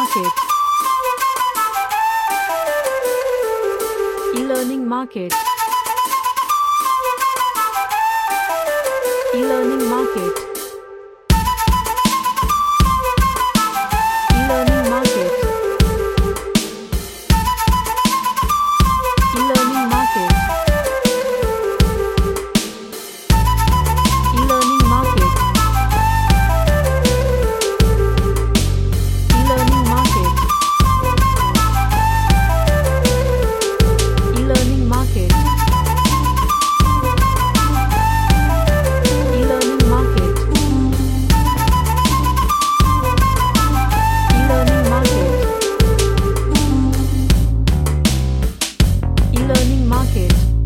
market. E-learning market. E-learning market. E-learning market. E-learning market. E-learning market. E-learning market. E-learning market. E-learning market. E-learning market. E-learning market.